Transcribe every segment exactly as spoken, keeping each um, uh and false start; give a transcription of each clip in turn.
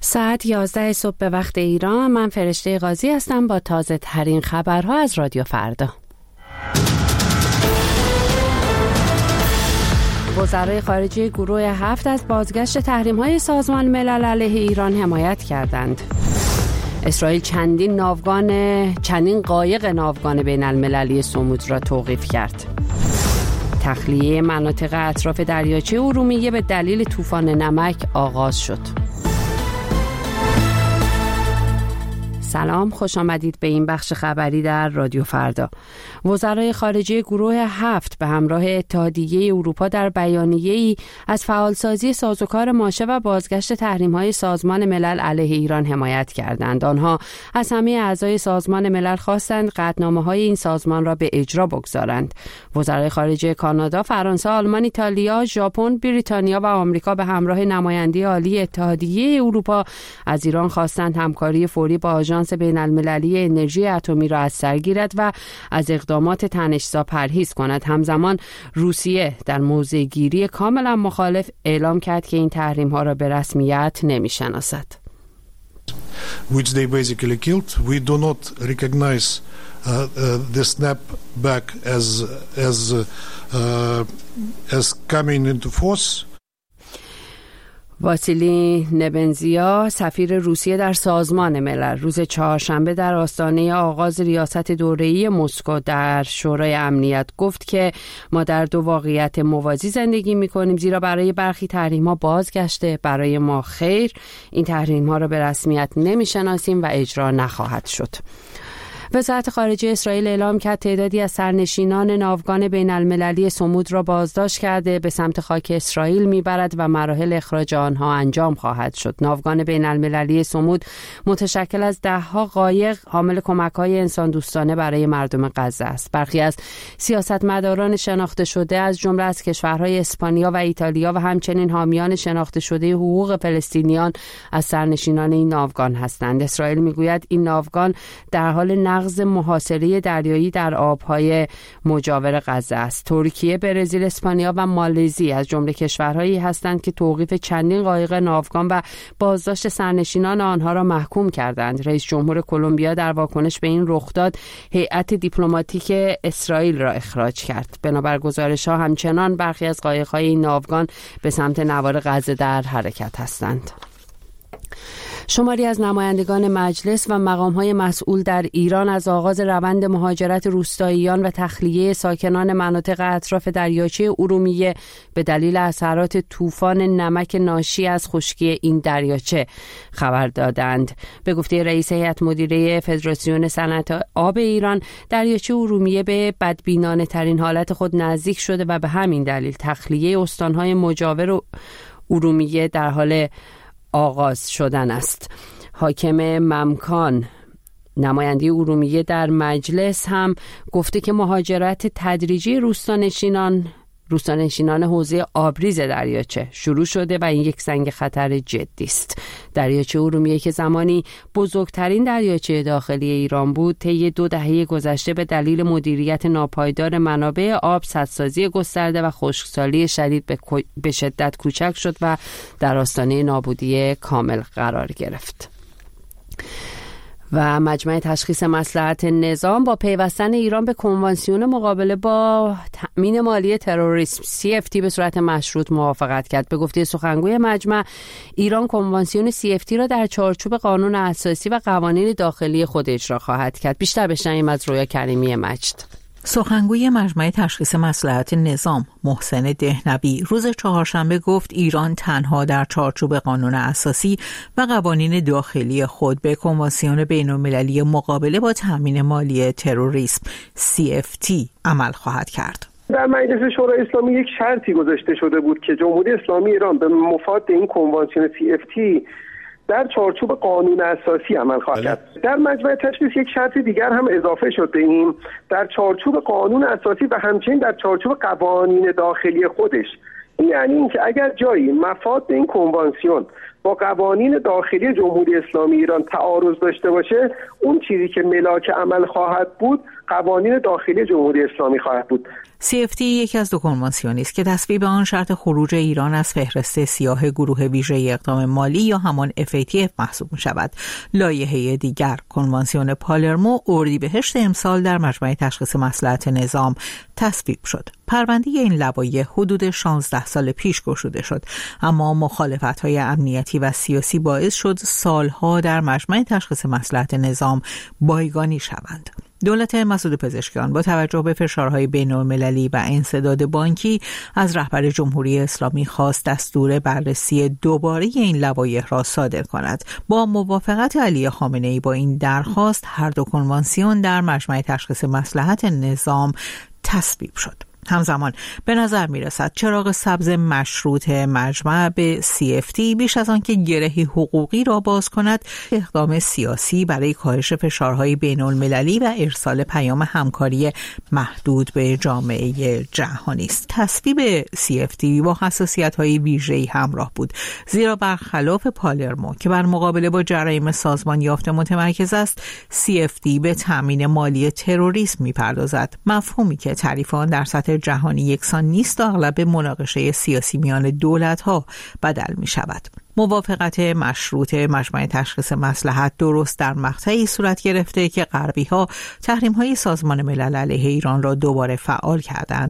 ساعت یازده صبح به وقت ایران. من فرشته قاضی هستم با تازه ترین خبرها از رادیو فردا. وزرای خارجه گروه هفت از بازگشت تحریم‌های سازمان ملل علیه ایران حمایت کردند. اسرائیل چندین ناوگان چندین قایق ناوگان بین المللی سمود را توقیف کرد. تخلیه مناطق اطراف دریاچه ارومیه به دلیل طوفان نمک آغاز شد. سلام، خوش آمدید به این بخش خبری در رادیو فردا. وزرای خارجه گروه هفت به همراه اتحادیه اروپا در بیانیه‌ای از فعالسازی سازوکار ماشه و بازگشت تحریم‌های سازمان ملل علیه ایران حمایت کردند. آنها از همه اعضای سازمان ملل خواستند قطعنامه‌های این سازمان را به اجرا بگذارند. وزرای خارجه کانادا، فرانسه، آلمان، ایتالیا، ژاپن، بریتانیا و آمریکا به همراه نماینده عالی اتحادیه اروپا از ایران خواستند همکاری فوری با آژانس بین المللی انرژی اتمی را از سر گیرد و از اقدامات تنش‌زا پرهیز کند. همزمان روسیه در موضع گیری کاملا مخالف اعلام کرد که این تحریم ها را به رسمیت نمی‌شناسد. Which they basically killed. We do not recognize uh, uh, the snapback as as uh, as coming into force. واسیلی نبنزیا، سفیر روسیه در سازمان ملل، روز چهارشنبه در آستانه آغاز ریاست دوره‌ای مسکو در شورای امنیت گفت که ما در دو واقعیت موازی زندگی می‌کنیم، زیرا برای برخی تحریم‌ها بازگشته، برای ما خیر. این تحریم‌ها را به رسمیت نمی‌شناسیم و اجرا نخواهد شد. وزارت خارجه اسرائیل اعلام کرد تعدادی از سرنشینان ناوگان بین المللی سمود را بازداشت کرده، به سمت خاک اسرائیل میبرد و مراحل اخراج آنها انجام خواهد شد. ناوگان بین المللی سمود متشکل از ده ها قایق حامل کمک‌های انسان دوستانه برای مردم غزه است. برخی از سیاستمداران شناخته شده از جمله از کشورهای اسپانیا و ایتالیا و همچنین حامیان شناخته شده حقوق فلسطینیان از سرنشینان این ناوگان هستند. اسرائیل میگوید این ناوگان در حال نقض محاصره دریایی در آبهای مجاور غزه است. ترکیه، برزیل، اسپانیا و مالزی از جمله کشورهایی هستند که توقیف چندین قایق ناوگان و بازداشت سرنشینان آنها را محکوم کردند. رئیس جمهور کلمبیا در واکنش به این رخداد هیئت دیپلماتیک اسرائیل را اخراج کرد. بنابر گزارش‌ها همچنان برخی از قایق‌های این ناوگان به سمت نوار غزه در حرکت هستند. شماری از نمایندگان مجلس و مقام‌های مسئول در ایران از آغاز روند مهاجرت روستاییان و تخلیه ساکنان مناطق اطراف دریاچه ارومیه به دلیل اثرات طوفان نمک ناشی از خشکی این دریاچه خبر دادند. به گفته رئیس هیئت مدیره فدراسیون صنعت آب ایران، دریاچه ارومیه به بدبینانه ترین حالت خود نزدیک شده و به همین دلیل تخلیه استان‌های مجاور ارومیه در حال آغاز شدن است. حاکم ممکان، نماینده ارومیه در مجلس، هم گفته که مهاجرت تدریجی روستانشینان روستانشینان حوزه آبریز دریاچه شروع شده و این یک سنگ خطر جدی است. دریاچه ارومیه که زمانی بزرگترین دریاچه داخلی ایران بود، طی دو دهه گذشته به دلیل مدیریت ناپایدار منابع آب، سدسازی گسترده و خشکسالی شدید به شدت کوچک شد و در آستانه نابودی کامل قرار گرفت. و مجمع تشخیص مصلحت نظام با پیوستن ایران به کنوانسیون مقابله با تأمین مالی تروریسم سی اف تی به صورت مشروط موافقت کرد. به گفته سخنگوی مجمع، ایران کنوانسیون سی اف تی را در چارچوب قانون اساسی و قوانین داخلی خود اجرا خواهد کرد. بیشتر بشنویم از رویا کریمی مجد. سخنگوی مجمع تشخیص مصلحت نظام محسن دهنوی روز چهارشنبه گفت ایران تنها در چارچوب قانون اساسی و قوانین داخلی خود به کنوانسیون بین‌المللی مقابله با تامین مالی تروریسم سی اف تی عمل خواهد کرد. در مجلس شورای اسلامی یک شرطی گذاشته شده بود که جمهوری اسلامی ایران به مفاد این کنوانسیون سی اف تی در چارچوب قانون اساسی عمل خواهد کرد. در مجمع تشخیص یک شرط دیگر هم اضافه شد به این، در چارچوب قانون اساسی و همچنین در چارچوب قوانین داخلی خودش. این یعنی اینکه اگر جایی مفاد این کنوانسیون با قوانین داخلی جمهوری اسلامی ایران تعارض داشته باشه، اون چیزی که ملاک عمل خواهد بود قوانین داخلی جمهوری اسلامی خواهد بود. سی اف تی یکی از دو کنوانسیونی است که تصویب آن شرط خروج ایران از فهرست سیاه گروه ویژه اقدام مالی یا همان اف ای تی اف محسوب می شود. لایحه دیگر کنوانسیون پالرمو اردیبهشت امسال در مجمع تشخیص مصلحت نظام تصویب شد. پرونده این لوایح حدود شانزده سال پیش گشوده شد، اما مخالفت‌های امنیتی و سیاسی باعث شد سالها در مجمع تشخیص مصلحت نظام بایگانی شوند. دولت مسعود پزشکیان با توجه به فشارهای بین‌المللی و انسداد بانکی از رهبر جمهوری اسلامی خواست دستور بررسی دوباره این لوایح را صادر کند. با موافقت علی خامنه‌ای با این درخواست هر دو کنوانسیون در مجمع تشخیص مصلحت نظام تصویب شد. همزمان به نظر می رسد چراغ سبز مشروط مجمع به سی اف تی بیش از آن که گرهی حقوقی را باز کند، اقدام سیاسی برای کاهش فشارهای بین المللی و ارسال پیام همکاری محدود به جامعه جهانی است. تصویب سی اف تی با حساسیت‌های ویژه‌ای همراه بود، زیرا برخلاف پالرمو که بر مقابله با جرایم سازمان یافته متمرکز است، سی اف تی به تامین مالی تروریسم می‌پردازد. مفهومی که تعریف آن در سطح جهانی یکسان نیست و اغلب مناقشه سیاسی میان دولت‌ها بدل می‌شود. موافقت مشروط مجمع تشخیص مصلحت درست در مقطعی صورت گرفته که غربی‌ها تحریم‌های سازمان ملل علیه ایران را دوباره فعال کردند.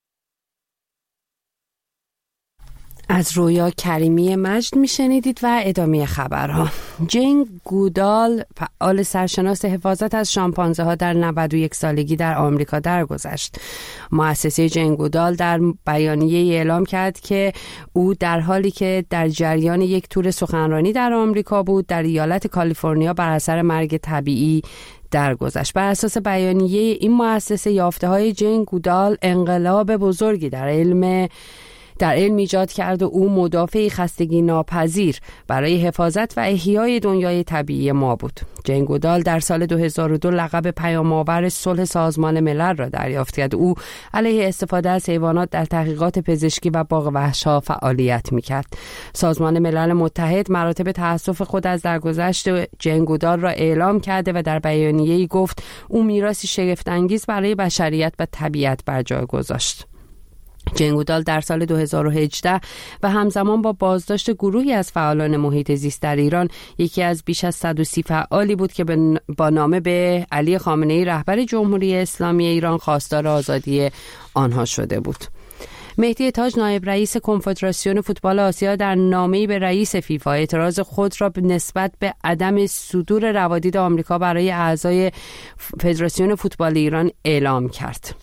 از رویا کریمی مجد میشنیدید و ادامه خبرها. جین گودال، فعال سرشناس حفاظت از شامپانزه ها، در نود و یک سالگی در آمریکا درگذشت. مؤسسه جین گودال در بیانیه اعلام کرد که او در حالی که در جریان یک تور سخنرانی در آمریکا بود، در ایالت کالیفرنیا بر اثر مرگ طبیعی درگذشت. بر اساس بیانیه این مؤسسه، یافته‌های جین گودال انقلاب بزرگی در علم در علم ایجاد کرد و او مدافع خستگی ناپذیر برای حفاظت و احیای دنیای طبیعی ما بود. جین گودال در سال دو هزار و دو لقب پیام‌آور صلح سازمان ملل را دریافت کرد. او علیه استفاده از حیوانات در تحقیقات پزشکی و باغ وحش‌ها فعالیت می‌کرد. سازمان ملل متحد مراتب تأسف خود از درگذشت جین گودال را اعلام کرده و در بیانیه‌ای گفت او میراثی شگفت‌انگیز برای بشریت و طبیعت بر جای گذاشت. جین گودال در سال دو هزار و هجده و همزمان با بازداشت گروهی از فعالان محیط زیست در ایران، یکی از بیش از صد و سی فعالی بود که با نامه به علی خامنه‌ای رهبر جمهوری اسلامی ایران خواستار آزادی آنها شده بود. مهدی تاج، نایب رئیس کنفدراسیون فوتبال آسیا، در نامه‌ای به رئیس فیفا اعتراض خود را به نسبت به عدم صدور روادید آمریکا برای اعضای فدراسیون فوتبال ایران اعلام کرد.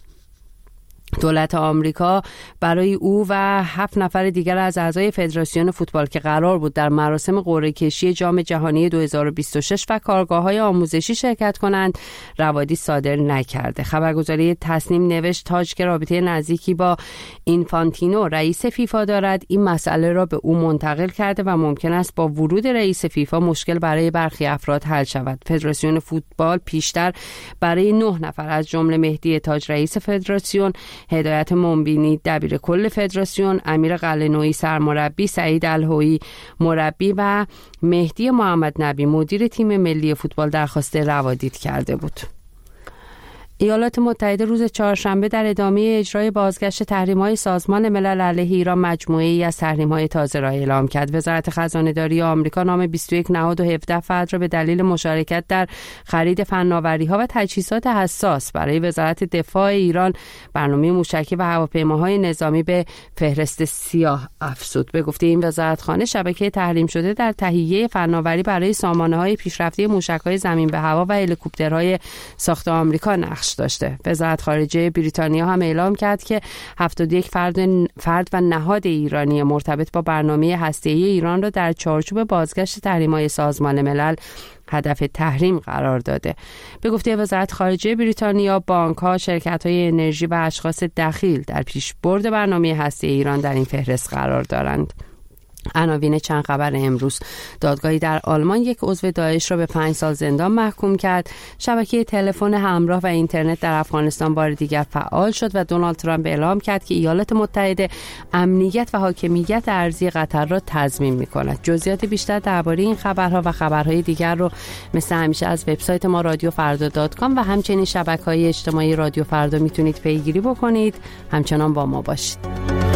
دولت آمریکا برای او و هفت نفر دیگر از اعضای فدراسیون فوتبال که قرار بود در مراسم قرعه کشی جام جهانی دو هزار و بیست و شش و کارگاه‌های آموزشی شرکت کنند روادی صادر نکرده. خبرگزاری تصنیم نوشت تاج که رابطه نزدیکی با اینفانتینو رئیس فیفا دارد، این مسئله را به او منتقل کرده و ممکن است با ورود رئیس فیفا مشکل برای برخی افراد حل شود. فدراسیون فوتبال پیشتر برای نه نفر از جمله مهدی تاج رئیس فدراسیون، هدایت منبینی دبیر کل فدراسیون، امیر قلعه‌نویی سرمربی، سعید الهویی مربی و مهدی محمد نبی مدیر تیم ملی فوتبال درخواست روادید کرده بود. ایالات متحده روز چهارشنبه در ادامه اجرای بازگشت تحریم‌های سازمان ملل علیه ایران مجموعه‌ای از تحریم‌های تازه را اعلام کرد. وزارت خزانه‌داری آمریکا نام بیست و یک نهاد و هفده فرد را به دلیل مشارکت در خرید فناوری‌ها و تجهیزات حساس برای وزارت دفاع ایران برنامه موشکی و هواپیماهای نظامی به فهرست سیاه افزود. به گفته این وزارتخانه، شبکه تحریم شده در تهیه فناوری برای سامانه‌های پیشرفته موشک‌های زمین به هوا و هلیکوپترهای ساخت آمریکا نقش داشته. وزارت خارجه بریتانیا هم اعلام کرد که هفتاد و یک فرد فرد و نهاد ایرانی مرتبط با برنامه هسته‌ای ایران را در چارچوب بازگشت تحریم‌های سازمان ملل هدف تحریم قرار داده. به گفته وزارت خارجه بریتانیا، بانک‌ها، شرکت‌های انرژی و اشخاص دخیل در پیشبرد برنامه هسته‌ای ایران در این فهرست قرار دارند. عناوین چند خبر امروز: دادگاهی در آلمان یک عضو داعش را به پنج سال زندان محکوم کرد. شبکه تلفن همراه و اینترنت در افغانستان بار دیگر فعال شد و دونالد ترامپ اعلام کرد که ایالات متحده امنیت و حاکمیت ارضی قطر را تضمین می‌کند. جزئیات بیشتر درباره این خبرها و خبرهای دیگر رو مثل همیشه از وبسایت ما رادیو فردا دات کام و همچنین شبکه‌های اجتماعی رادیو فردا میتونید پیگیری بکنید. همچنان با ما باشید.